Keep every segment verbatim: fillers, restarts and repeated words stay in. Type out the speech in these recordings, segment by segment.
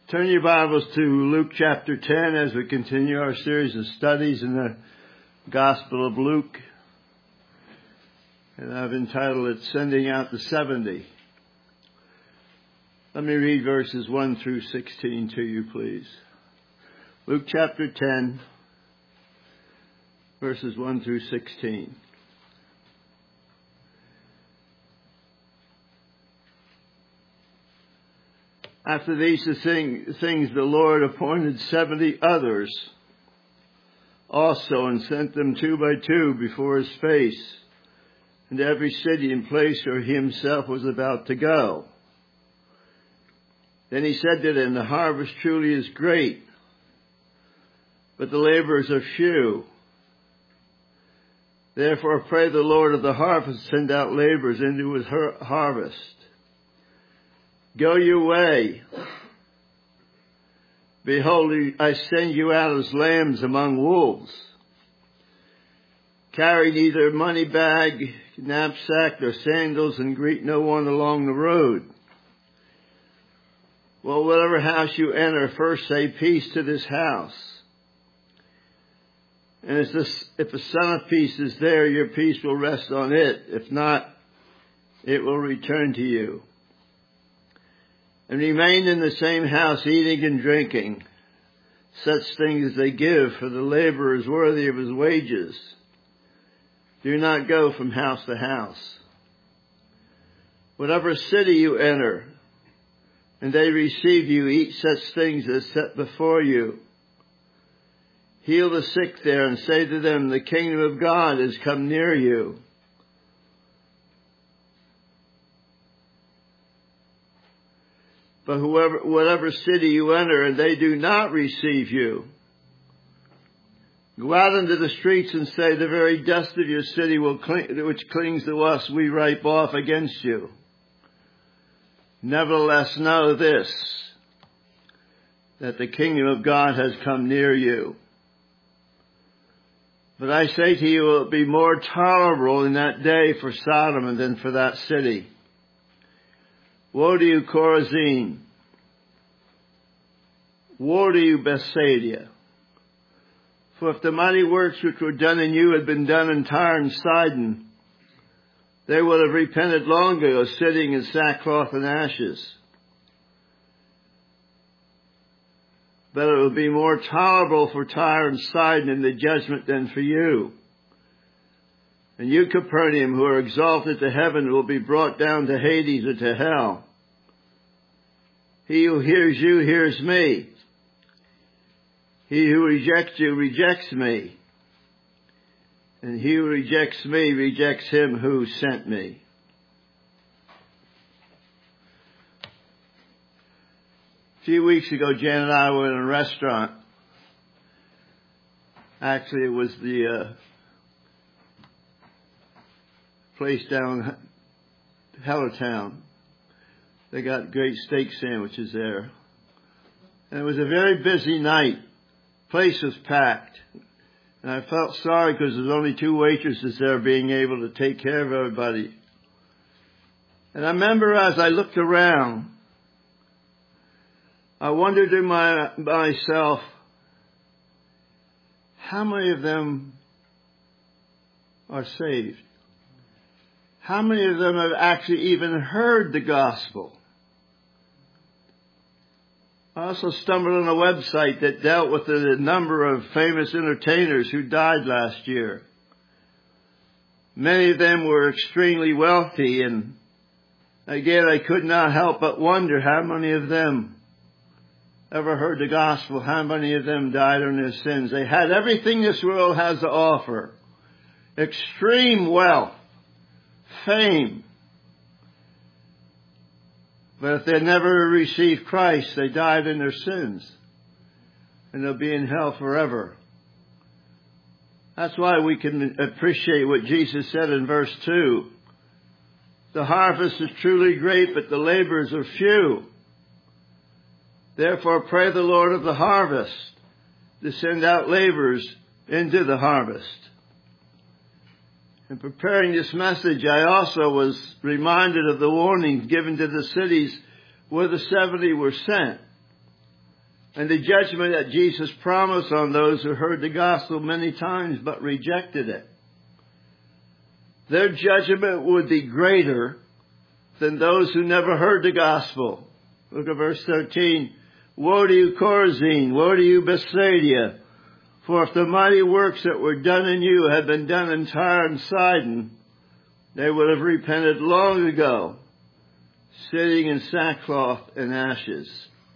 Turn your Bibles to Luke chapter ten as we continue our series of studies in the Gospel of Luke. And I've entitled it, Sending Out the seventy. Let me read verses one through sixteen to you, please. Luke chapter ten, verses one through sixteen. After these things, the Lord appointed seventy others also, and sent them two by two before his face, into every city and place where he himself was about to go. Then he said to them, the harvest truly is great, but the laborers are few. Therefore pray the Lord of the harvest to send out laborers into his harvest. Go your way. Behold, I send you out as lambs among wolves. Carry neither money bag, knapsack, nor sandals, and greet no one along the road. Well, whatever house you enter, first say peace to this house. And if, this, if a son of peace is there, your peace will rest on it. If not, it will return to you. And remain in the same house, eating and drinking such things as they give, for the laborer is worthy of his wages. Do not go from house to house. Whatever city you enter, and they receive you, eat such things as set before you. Heal the sick there, and say to them, the kingdom of God has come near you. But whoever, whatever city you enter and they do not receive you, go out into the streets and say, the very dust of your city will cling, which clings to us, we wipe off against you. Nevertheless, know this, that the kingdom of God has come near you. But I say to you, it will be more tolerable in that day for Sodom than for that city. Woe to you, Chorazin! Woe to you, Bethsaida! For if the mighty works which were done in you had been done in Tyre and Sidon, they would have repented long ago, sitting in sackcloth and ashes. But it will be more tolerable for Tyre and Sidon in the judgment than for you. And you, Capernaum, who are exalted to heaven, will be brought down to Hades or to hell. He who hears you hears me. He who rejects you rejects me. And he who rejects me rejects him who sent me. A few weeks ago, Jan and I were in a restaurant. Actually, it was the uh, place down Hellertown. They got great steak sandwiches there. And it was a very busy night. Place was packed. And I felt sorry because there's only two waitresses there being able to take care of everybody. And I remember as I looked around, I wondered to my, myself, how many of them are saved? How many of them have actually even heard the gospel? I also stumbled on a website that dealt with the number of famous entertainers who died last year. Many of them were extremely wealthy, and again, I could not help but wonder how many of them ever heard the gospel, how many of them died on their sins. They had everything this world has to offer. Extreme wealth, fame. But if they never received Christ, they died in their sins. And they'll be in hell forever. That's why we can appreciate what Jesus said in verse two. The harvest is truly great, but the laborers are few. Therefore pray the Lord of the harvest to send out laborers into the harvest. In preparing this message, I also was reminded of the warnings given to the cities where the seventy were sent. and the judgment that Jesus promised on those who heard the gospel many times but rejected it. Their judgment would be greater than those who never heard the gospel. Look at verse thirteen. Woe to you, Chorazin! Woe to you, Bethsaida! For if the mighty works that were done in you had been done in Tyre and Sidon, they would have repented long ago, sitting in sackcloth and ashes.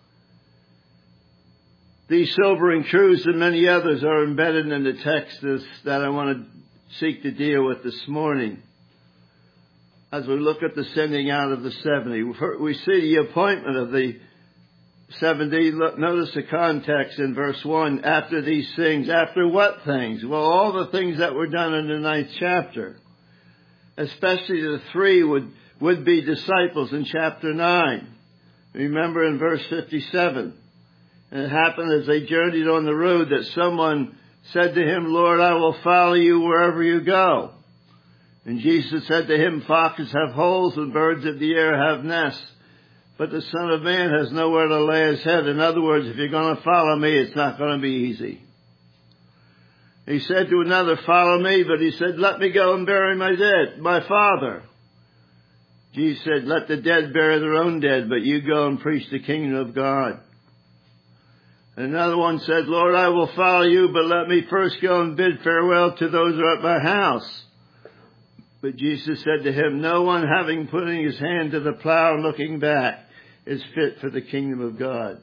These sobering truths and many others are embedded in the text that I want to seek to deal with this morning. As we look at the sending out of the seventy, we see the appointment of the seventy. Notice the context in verse one. After these things. After what things? Well, all the things that were done in the ninth chapter. Especially the three would, would be disciples in chapter nine. Remember in verse fifty-seven. And it happened as they journeyed on the road that someone said to him, Lord, I will follow you wherever you go. And Jesus said to him, foxes have holes and birds of the air have nests, but the Son of Man has nowhere to lay his head. In other words, if you're going to follow me, it's not going to be easy. He said to another, follow me, but he said, let me go and bury my dead, my father. Jesus said, let the dead bury their own dead, but you go and preach the kingdom of God. Another one said, Lord, I will follow you, but let me first go and bid farewell to those who are at my house. But Jesus said to him, no one having putting his hand to the plow and looking back is fit for the kingdom of God.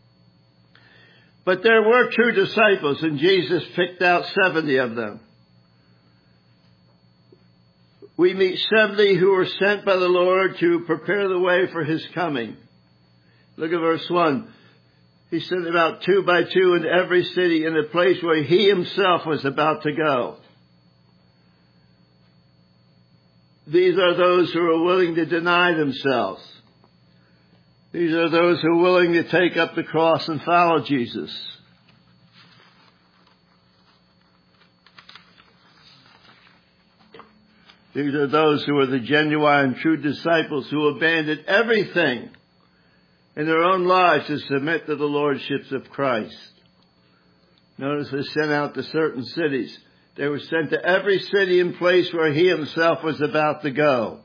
But there were true disciples, and Jesus picked out seventy of them. We meet seventy who were sent by the Lord to prepare the way for his coming. Look at verse one. He sent about two by two into every city in the place where he himself was about to go. These are those who are willing to deny themselves. These are those who are willing to take up the cross and follow Jesus. These are those who are the genuine, true disciples who abandoned everything in their own lives to submit to the lordships of Christ. Notice they sent out to certain cities. They were sent to every city and place where he himself was about to go.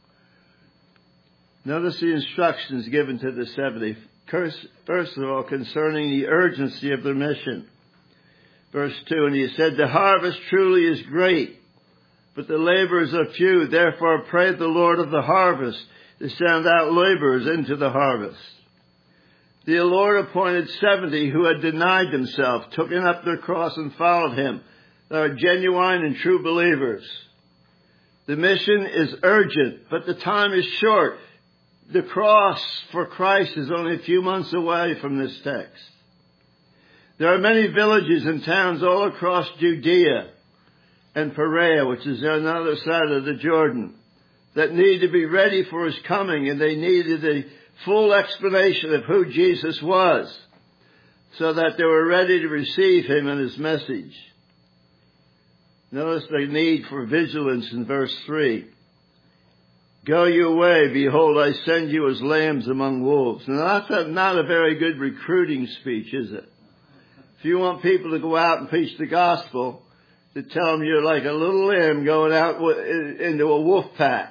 Notice the instructions given to the seventy. First of all, concerning the urgency of their mission. Verse two, and he said, the harvest truly is great, but the laborers are few. Therefore pray the Lord of the harvest to send out laborers into the harvest. The Lord appointed seventy who had denied themselves, taken up their cross and followed him. They are genuine and true believers. The mission is urgent, but the time is short. The cross for Christ is only a few months away from this text. There are many villages and towns all across Judea and Perea, which is on the other side of the Jordan, that need to be ready for his coming, and they needed a full explanation of who Jesus was so that they were ready to receive him and his message. Notice the need for vigilance in verse three. Go your way, behold, I send you as lambs among wolves. Now that's not a very good recruiting speech, is it? If you want people to go out and preach the gospel, to tell them you're like a little lamb going out into a wolf pack.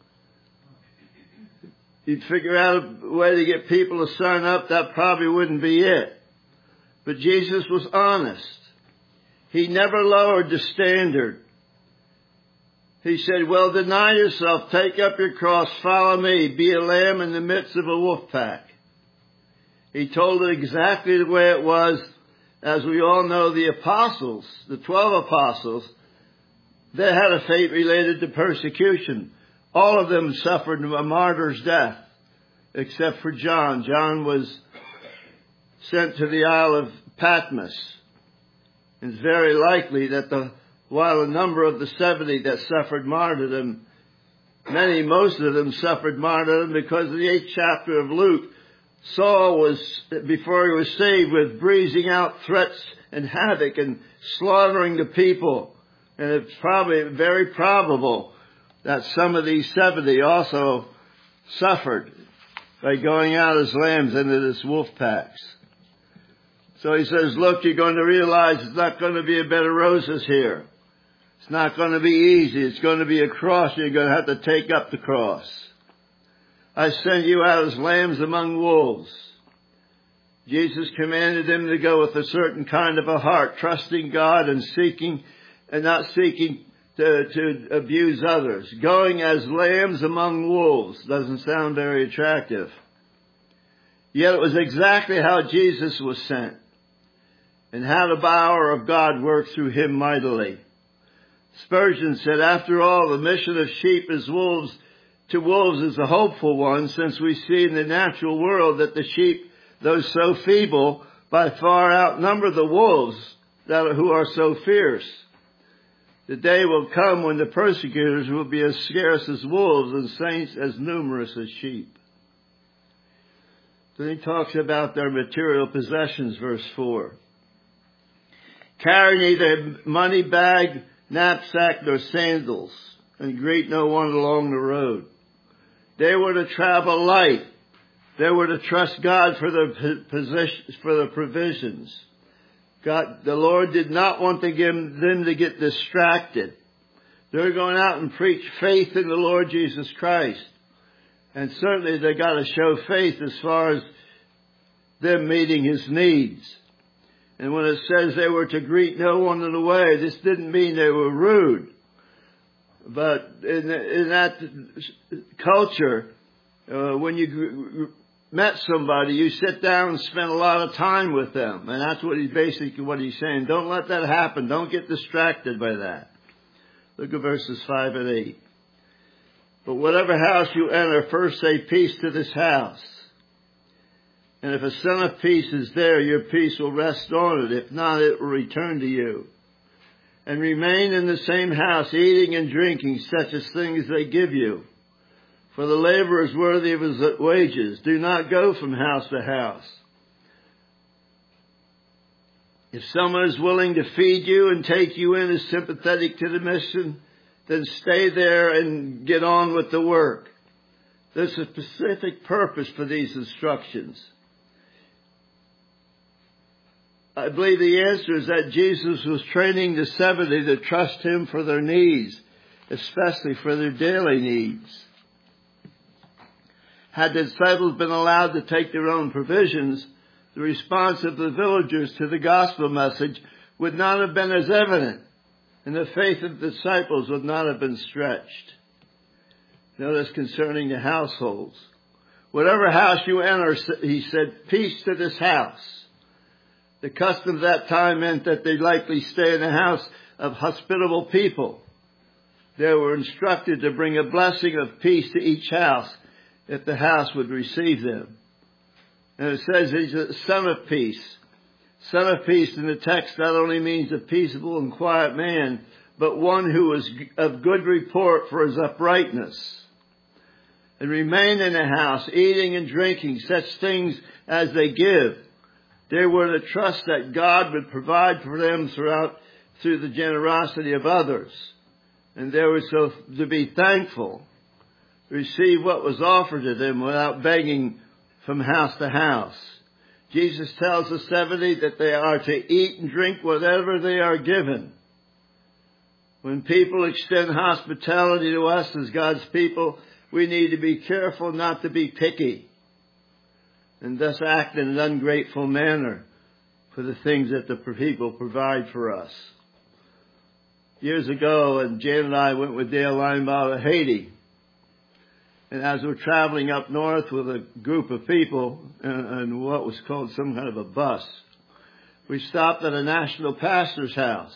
You'd figure out a way to get people to sign up, that probably wouldn't be it. But Jesus was honest. He never lowered the standard. He said, well, deny yourself, take up your cross, follow me, be a lamb in the midst of a wolf pack. He told it exactly the way it was. As we all know, the apostles, the twelve apostles, they had a fate related to persecution. All of them suffered a martyr's death, except for John. John was sent to the Isle of Patmos. It's very likely that the, while a number of the seventy that suffered martyrdom, many, most of them suffered martyrdom because of the eighth chapter of Luke. Saul was, before he was saved, was breathing out threats and havoc and slaughtering the people. And it's probably very probable that some of these seventy also suffered by going out as lambs into this wolf packs. So he says, look, you're going to realize it's not going to be a bed of roses here. It's not going to be easy. It's going to be a cross. You're going to have to take up the cross. I send you out as lambs among wolves. Jesus commanded them to go with a certain kind of a heart, trusting God and seeking and not seeking to, to abuse others. Going as lambs among wolves doesn't sound very attractive. Yet it was exactly how Jesus was sent and how the power of God worked through him mightily. Spurgeon said, after all, the mission of sheep as wolves to wolves is a hopeful one, since we see in the natural world that the sheep, though so feeble, by far outnumber the wolves that are, who are so fierce. The day will come when the persecutors will be as scarce as wolves and saints as numerous as sheep. Then he talks about their material possessions, verse four. Carry neither money bag, knapsack, nor sandals, and greet no one along the road. They were to travel light. They were to trust God for the positions, for the provisions. God, the Lord did not want to give them to get distracted. They're going out and preach faith in the Lord Jesus Christ. And certainly they got to show faith as far as them meeting his needs. And when it says they were to greet no one in the way, this didn't mean they were rude. But in, in that culture, uh, when you met somebody, you sit down and spend a lot of time with them. And that's what he's basically what he's saying. Don't let that happen. Don't get distracted by that. Look at verses five and eight. But whatever house you enter, first say peace to this house. And if a son of peace is there, your peace will rest on it. If not, it will return to you. And remain in the same house, eating and drinking such as things they give you. For the laborer is worthy of his wages. Do not go from house to house. If someone is willing to feed you and take you in as sympathetic to the mission, then stay there and get on with the work. There's a specific purpose for these instructions. I believe the answer is that Jesus was training the seventy to trust him for their needs, especially for their daily needs. Had the disciples been allowed to take their own provisions, the response of the villagers to the gospel message would not have been as evident, and the faith of the disciples would not have been stretched. Notice concerning the households. Whatever house you enter, he said, peace to this house. The custom of that time meant that they'd likely stay in the house of hospitable people. They were instructed to bring a blessing of peace to each house if the house would receive them. And it says he's a son of peace. Son of peace in the text not only means a peaceable and quiet man, but one who is of good report for his uprightness. And remain in the house, eating and drinking such things as they give. They were to trust that God would provide for them throughout through the generosity of others. And they were so to be thankful, receive what was offered to them without begging from house to house. Jesus tells the seventy that they are to eat and drink whatever they are given. When people extend hospitality to us as God's people, we need to be careful not to be picky and thus act in an ungrateful manner for the things that the people provide for us. Years ago, and Jan and I went with Dale Linebaugh to Haiti. And as we're traveling up north with a group of people in what was called some kind of a bus, we stopped at a national pastor's house.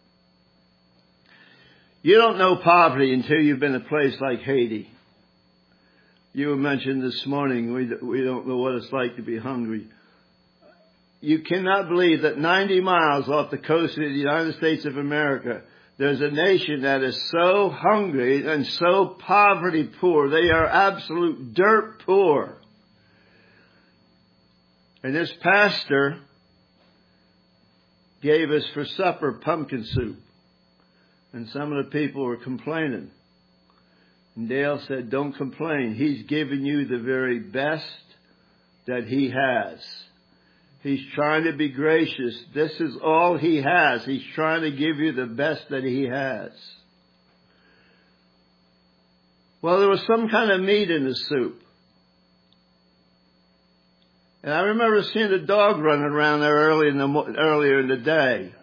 You don't know poverty until you've been in a place like Haiti. You mentioned this morning, we, we don't know what it's like to be hungry. You cannot believe that ninety miles off the coast of the United States of America, there's a nation that is so hungry and so poverty poor. They are absolute dirt poor. And this pastor gave us for supper pumpkin soup. And some of the people were complaining. And Dale said, don't complain. He's given you the very best that he has. He's trying to be gracious. This is all he has. He's trying to give you the best that he has. Well, there was some kind of meat in the soup. And I remember seeing a dog running around there early in the, earlier in the day.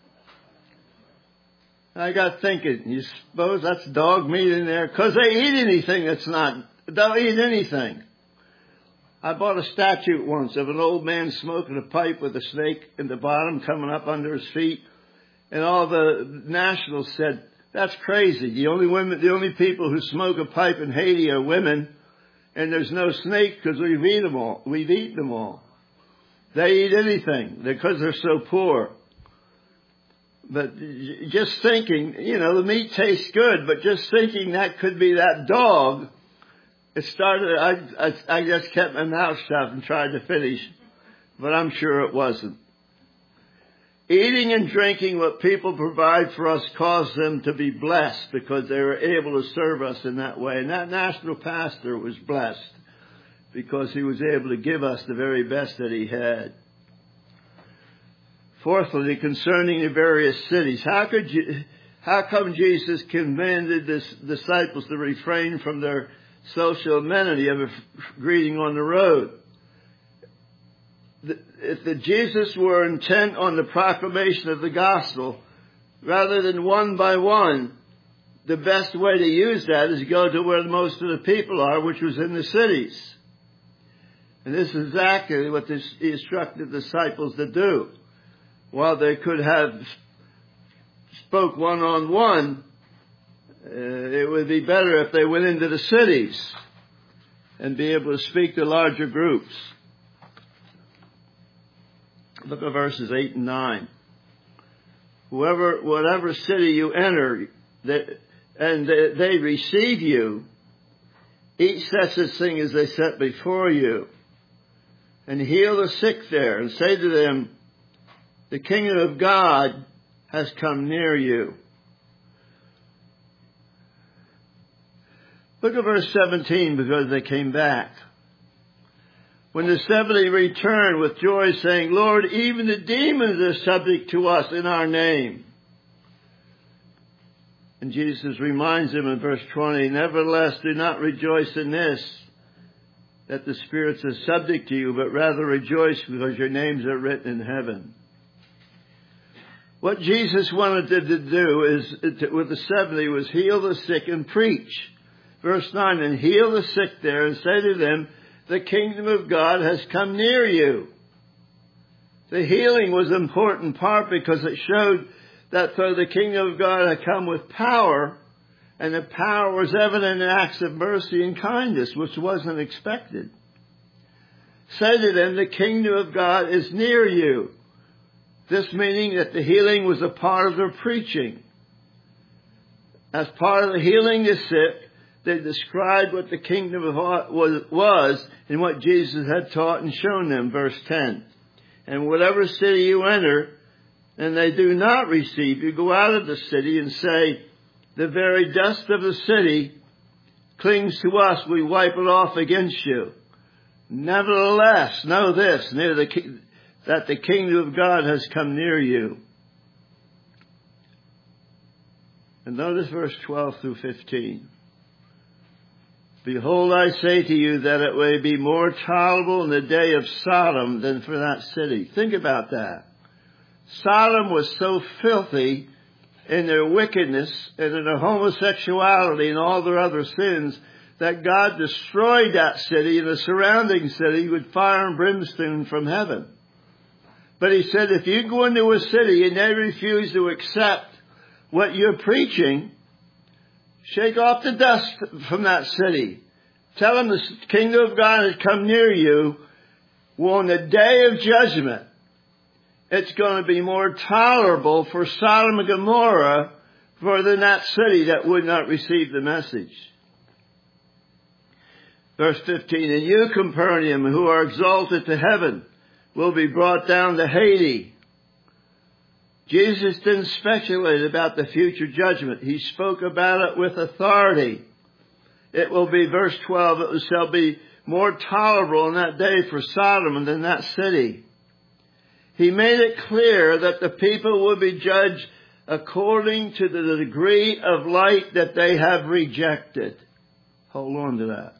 And I got thinking, you suppose that's dog meat in there? Because they eat anything that's not, they'll eat anything. I bought a statue once of an old man smoking a pipe with a snake in the bottom coming up under his feet. And all the nationals said, that's crazy. The only women, the only people who smoke a pipe in Haiti are women. And there's no snake because we've eaten them all. We've eaten them all. They eat anything because they're so poor. But just thinking, you know, the meat tastes good, but just thinking that could be that dog, it started, I, I, I just kept my mouth shut and tried to finish, but I'm sure it wasn't. Eating and drinking what people provide for us caused them to be blessed because they were able to serve us in that way. And that national pastor was blessed because he was able to give us the very best that he had. Fourthly, concerning the various cities, how could you, how come Jesus commanded his disciples to refrain from their social amenity of a greeting on the road? If the Jesus were intent on the proclamation of the gospel, rather than one by one, the best way to use that is to go to where most of the people are, which was in the cities. And this is exactly what this, he instructed the disciples to do. While they could have spoke one-on-one, uh, it would be better if they went into the cities and be able to speak to larger groups. Look at verses eight and nine. Whoever, whatever city you enter, they, and they, they receive you, eat such a thing as they set before you, and heal the sick there, and say to them, the kingdom of God has come near you. Look at verse seventeen, because they came back. When the seventy returned with joy, saying, Lord, even the demons are subject to us in our name. And Jesus reminds them in verse twenty, nevertheless, do not rejoice in this, that the spirits are subject to you, but rather rejoice because your names are written in heaven. What Jesus wanted them to do is, with the seventy, was heal the sick and preach. Verse nine, and heal the sick there and say to them, the kingdom of God has come near you. The healing was an important part because it showed that though the kingdom of God had come with power, and the power was evident in acts of mercy and kindness, which wasn't expected. Say to them, the kingdom of God is near you. This meaning that the healing was a part of their preaching. As part of the healing the sick, they described what the kingdom of God was and what Jesus had taught and shown them. Verse ten. And whatever city you enter, and they do not receive you, go out of the city and say, the very dust of the city clings to us. We wipe it off against you. Nevertheless, know this, near the that the kingdom of God has come near you. And notice verse twelve through fifteen. Behold, I say to you that it may be more tolerable in the day of Sodom than for that city. Think about that. Sodom was so filthy in their wickedness and in their homosexuality and all their other sins that God destroyed that city and the surrounding city with fire and brimstone from heaven. But he said, if you go into a city and they refuse to accept what you're preaching, shake off the dust from that city. Tell them the kingdom of God has come near you. Well, on the day of judgment, it's going to be more tolerable for Sodom and Gomorrah for than that city that would not receive the message. Verse fifteen, and you, Capernaum, who are exalted to heaven, will be brought down to Hades. Jesus didn't speculate about the future judgment. He spoke about it with authority. It will be, verse twelve, it shall be more tolerable in that day for Sodom than that city. He made it clear that the people will be judged according to the degree of light that they have rejected. Hold on to that.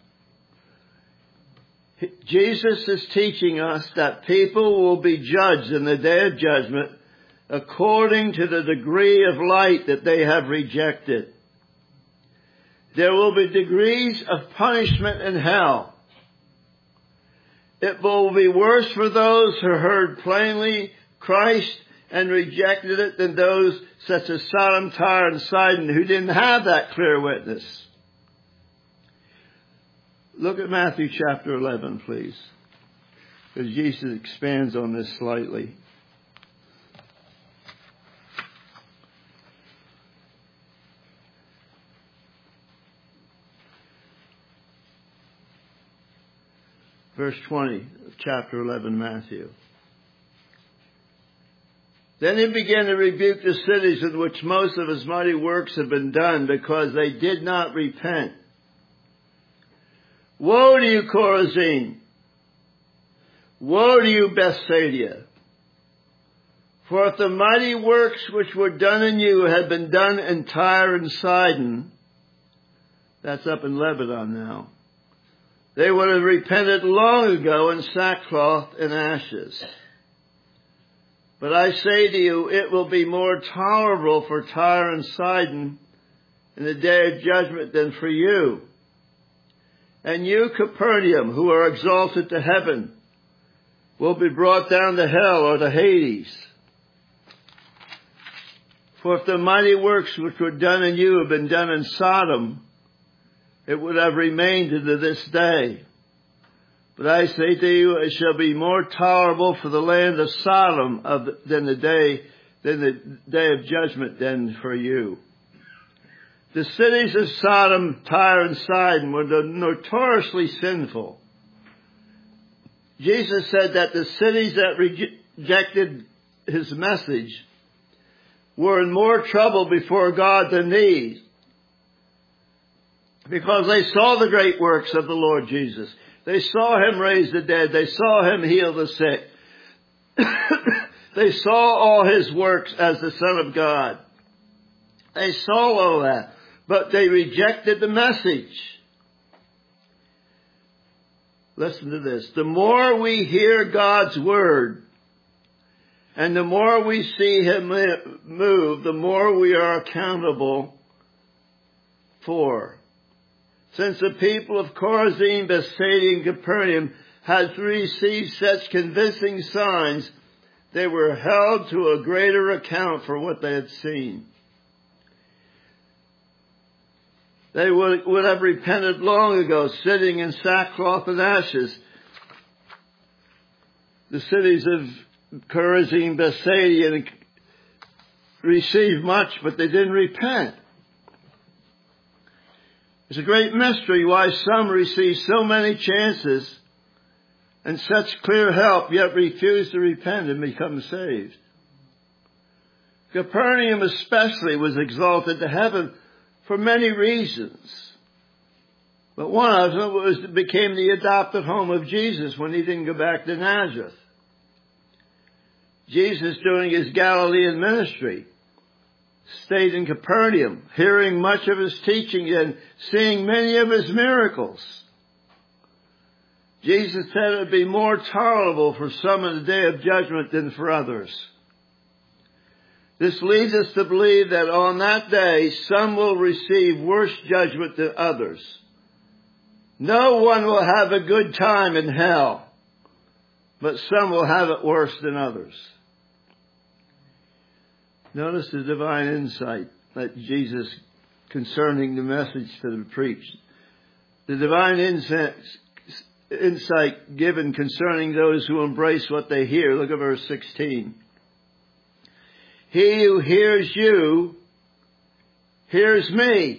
Jesus is teaching us that people will be judged in the day of judgment according to the degree of light that they have rejected. There will be degrees of punishment in hell. It will be worse for those who heard plainly Christ and rejected it than those such as Sodom, Tyre, and Sidon who didn't have that clear witness. Look at Matthew chapter eleven, please, because Jesus expands on this slightly. Verse twenty of chapter eleven, Matthew. Then he began to rebuke the cities in which most of his mighty works had been done, because they did not repent. Woe to you, Chorazin! Woe to you, Bethsaida! For if the mighty works which were done in you had been done in Tyre and Sidon, that's up in Lebanon now, they would have repented long ago in sackcloth and ashes. But I say to you, it will be more tolerable for Tyre and Sidon in the day of judgment than for you. And you, Capernaum, who are exalted to heaven, will be brought down to hell or to Hades. For if the mighty works which were done in you had been done in Sodom, it would have remained unto this day. But I say to you, it shall be more tolerable for the land of Sodom of the, than the day than the day of judgment than for you. The cities of Sodom, Tyre, and Sidon were notoriously sinful. Jesus said that the cities that rejected his message were in more trouble before God than these, because they saw the great works of the Lord Jesus. They saw him raise the dead. They saw him heal the sick. They saw all his works as the Son of God. They saw all that, but they rejected the message. Listen to this. The more we hear God's word, and the more we see him move, the more we are accountable for. Since the people of Chorazin, Bethsaida, and Capernaum had received such convincing signs, they were held to a greater account for what they had seen. They would, would have repented long ago, sitting in sackcloth and ashes. The cities of Chorazin, Bethsaida, and received much, but they didn't repent. It's a great mystery why some receive so many chances and such clear help, yet refuse to repent and become saved. Capernaum especially was exalted to heaven for many reasons. But one of them was it became the adopted home of Jesus when he didn't go back to Nazareth. Jesus, during his Galilean ministry, stayed in Capernaum, hearing much of his teaching and seeing many of his miracles. Jesus said it would be more tolerable for some in the day of judgment than for others. This leads us to believe that on that day, some will receive worse judgment than others. No one will have a good time in hell, but some will have it worse than others. Notice the divine insight that Jesus concerning the message to the preached. The divine insight, insight given concerning those who embrace what they hear. Look at verse sixteen. He who hears you hears me.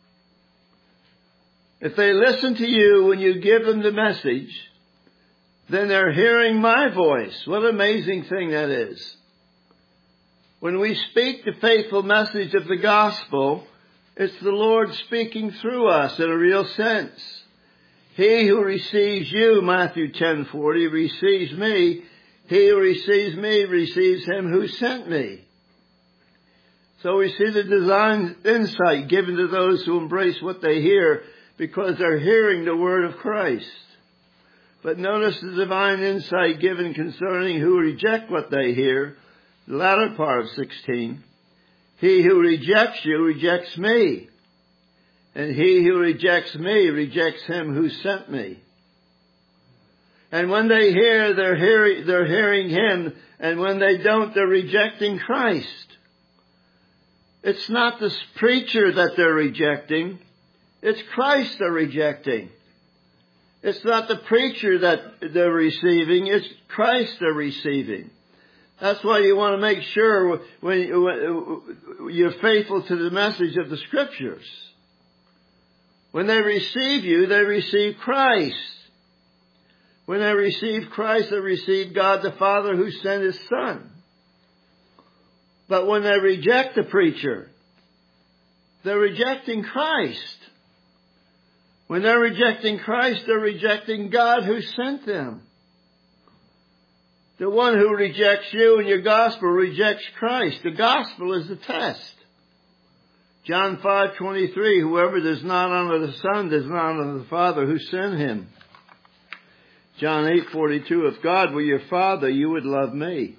If they listen to you when you give them the message, then they're hearing my voice. What an amazing thing that is. When we speak the faithful message of the gospel, it's the Lord speaking through us in a real sense. He who receives you, Matthew ten forty, receives me. He who receives me receives him who sent me. So we see the divine insight given to those who embrace what they hear because they're hearing the word of Christ. But notice the divine insight given concerning who reject what they hear, the latter part of sixteen. He who rejects you rejects me, and he who rejects me rejects him who sent me. And when they hear, they're hearing, they're hearing him, and when they don't, they're rejecting Christ. It's not this preacher that they're rejecting. It's Christ they're rejecting. It's not the preacher that they're receiving. It's Christ they're receiving. That's why you want to make sure when you're faithful to the message of the Scriptures. When they receive you, they receive Christ. When they receive Christ, they receive God the Father who sent His Son. But when they reject the preacher, they're rejecting Christ. When they're rejecting Christ, they're rejecting God who sent them. The one who rejects you and your gospel rejects Christ. The gospel is the test. John five twenty-three, whoever does not honor the Son does not honor the Father who sent him. John eight forty-two, if God were your Father, you would love me.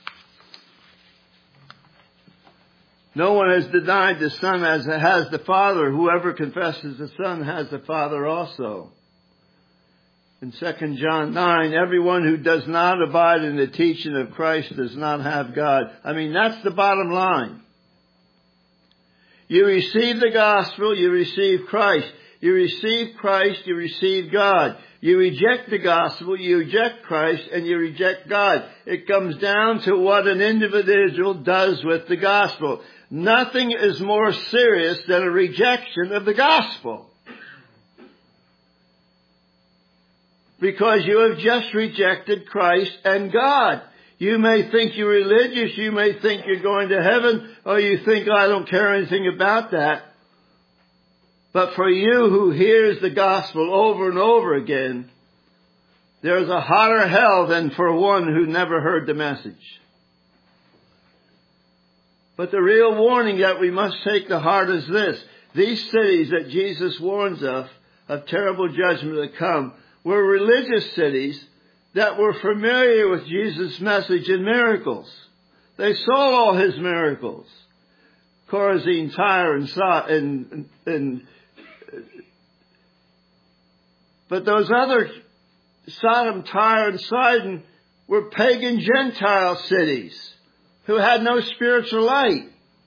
No one has denied the Son as has the Father. Whoever confesses the Son has the Father also. In Second John nine, everyone who does not abide in the teaching of Christ does not have God. I mean, that's the bottom line. You receive the gospel, you receive Christ. You receive Christ, you receive God. You reject the gospel, you reject Christ, and you reject God. It comes down to what an individual does with the gospel. Nothing is more serious than a rejection of the gospel. Because you have just rejected Christ and God. You may think you're religious, you may think you're going to heaven, or you think, oh, I don't care anything about that. But for you who hears the gospel over and over again, there's a hotter hell than for one who never heard the message. But the real warning that we must take to heart is this. These cities that Jesus warns of, of terrible judgment to come, were religious cities that were familiar with Jesus' message and miracles. They saw all his miracles. Chorazin, Tyre, and, and, and but those other Sodom, Tyre, and Sidon were pagan Gentile cities who had no spiritual light.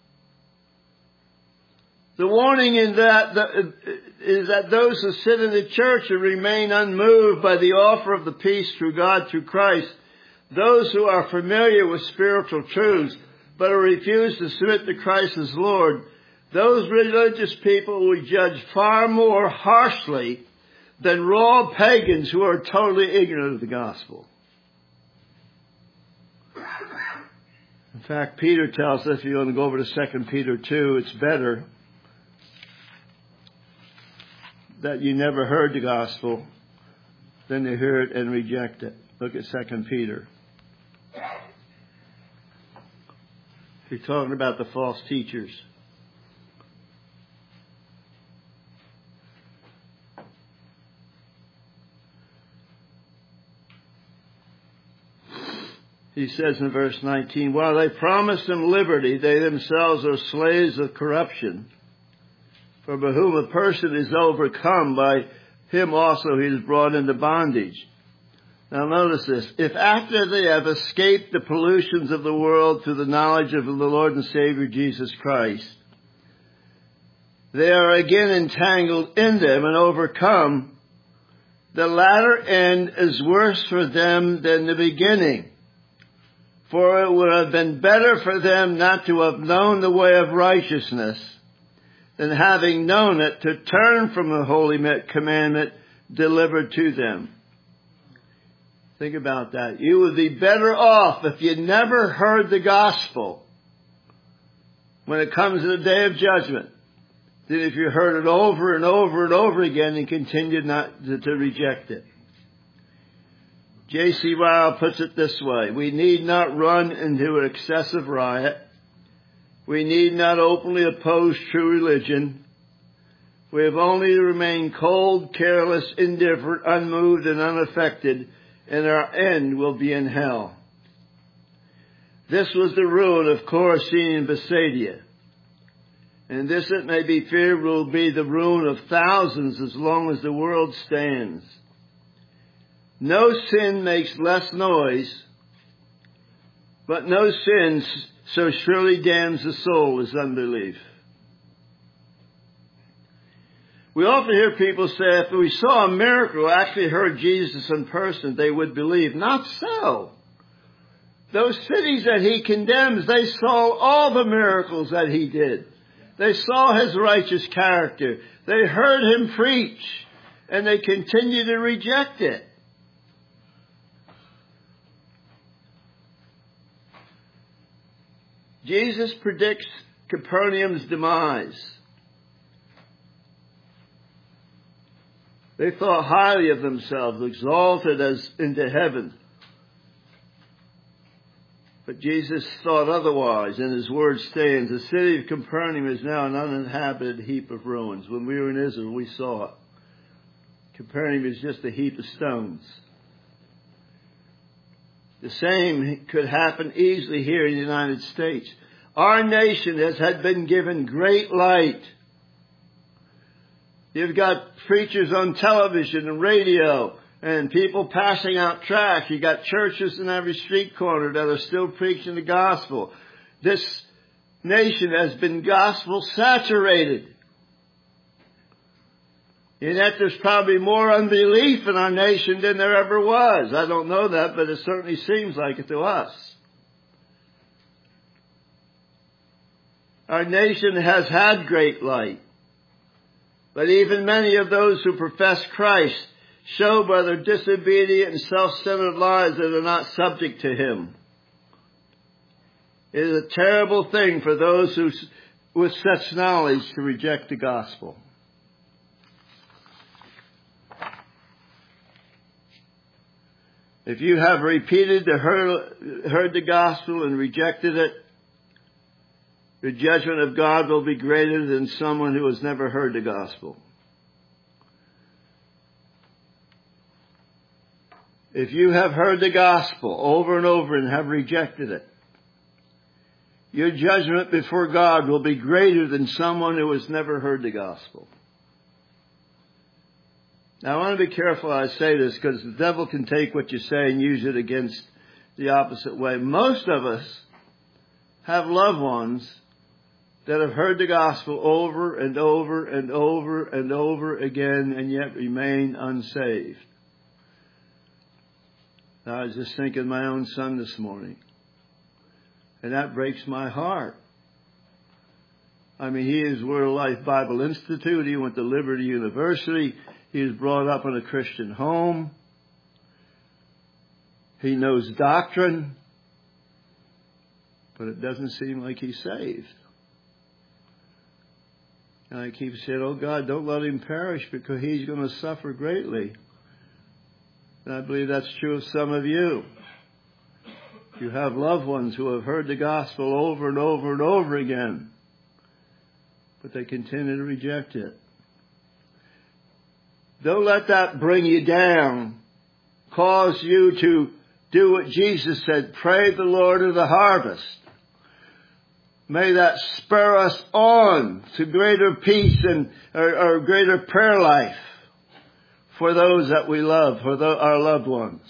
The warning in that the, is that those who sit in the church and remain unmoved by the offer of the peace through God, through Christ, those who are familiar with spiritual truths but refuse to submit to Christ as Lord, those religious people will judge far more harshly than raw pagans who are totally ignorant of the gospel. In fact, Peter tells us, if you want to go over to Second Peter two, it's better that you never heard the gospel than to hear it and reject it. Look at Second Peter. He's talking about the false teachers. He says in verse nineteen, while they promise them liberty, they themselves are slaves of corruption. For by whom a person is overcome, by him also he is brought into bondage. Now notice this. If after they have escaped the pollutions of the world through the knowledge of the Lord and Savior Jesus Christ, they are again entangled in them and overcome, the latter end is worse for them than the beginning. For it would have been better for them not to have known the way of righteousness than having known it to turn from the holy commandment delivered to them. Think about that. You would be better off if you never heard the gospel when it comes to the day of judgment than if you heard it over and over and over again and continued not to, to reject it. J C Ryle puts it this way: we need not run into an excessive riot. We need not openly oppose true religion. We have only to remain cold, careless, indifferent, unmoved, and unaffected, and our end will be in hell. This was the ruin of Chorazin and Bethsaida. And this, it may be feared, will be the ruin of thousands as long as the world stands. No sin makes less noise, but no sin so surely damns the soul as unbelief. We often hear people say, if we saw a miracle, actually heard Jesus in person, they would believe. Not so. Those cities that he condemns, they saw all the miracles that he did. They saw his righteous character. They heard him preach, and they continue to reject it. Jesus predicts Capernaum's demise. They thought highly of themselves, exalted as into heaven. But Jesus thought otherwise, and his word stands. The city of Capernaum is now an uninhabited heap of ruins. When we were in Israel, we saw it. Capernaum is just a heap of stones. The same could happen easily here in the United States. Our nation has had been given great light. You've got preachers on television and radio and people passing out tracts. You've got churches in every street corner that are still preaching the gospel. This nation has been gospel saturated. And yet there's probably more unbelief in our nation than there ever was. I don't know that, but it certainly seems like it to us. Our nation has had great light. But even many of those who profess Christ show by their disobedient and self-centered lives that are not subject to him. It is a terrible thing for those who, with such knowledge, to reject the gospel. If you have repeated the heard, heard the gospel and rejected it, the judgment of God will be greater than someone who has never heard the gospel. If you have heard the gospel over and over and have rejected it, your judgment before God will be greater than someone who has never heard the gospel. Now, I want to be careful I say this, because the devil can take what you say and use it against the opposite way. Most of us have loved ones that have heard the gospel over and over and over and over again and yet remain unsaved. Now, I was just thinking of my own son this morning, and that breaks my heart. I mean, he is Word of Life Bible Institute. He went to Liberty University. He was brought up in a Christian home. He knows doctrine, but it doesn't seem like he's saved. And I keep saying, oh God, don't let him perish, because he's going to suffer greatly. And I believe that's true of some of you. You have loved ones who have heard the gospel over and over and over again, but they continue to reject it. Don't let that bring you down, cause you to do what Jesus said, pray the Lord of the harvest. May that spur us on to greater peace and or, or greater prayer life for those that we love, for the, our loved ones.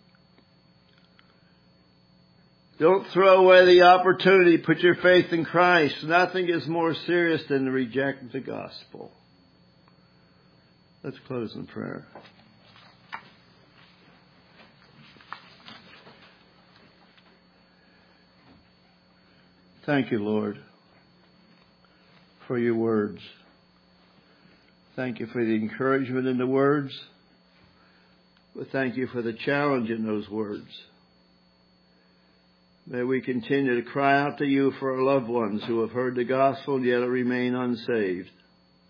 Don't throw away the opportunity. Put your faith in Christ. Nothing is more serious than to reject the gospel. Let's close in prayer. Thank you, Lord, for your words. Thank you for the encouragement in the words. But thank you for the challenge in those words. May we continue to cry out to you for our loved ones who have heard the gospel and yet remain unsaved.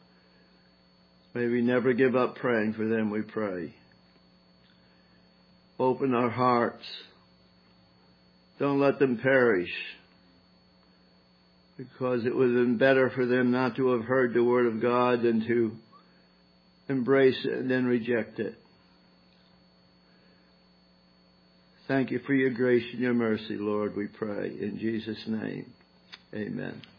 May we never give up praying for them, we pray. Open our hearts. Don't let them perish, because it would have been better for them not to have heard the Word of God than to embrace it and then reject it. Thank you for your grace and your mercy, Lord, we pray. In Jesus' name, amen.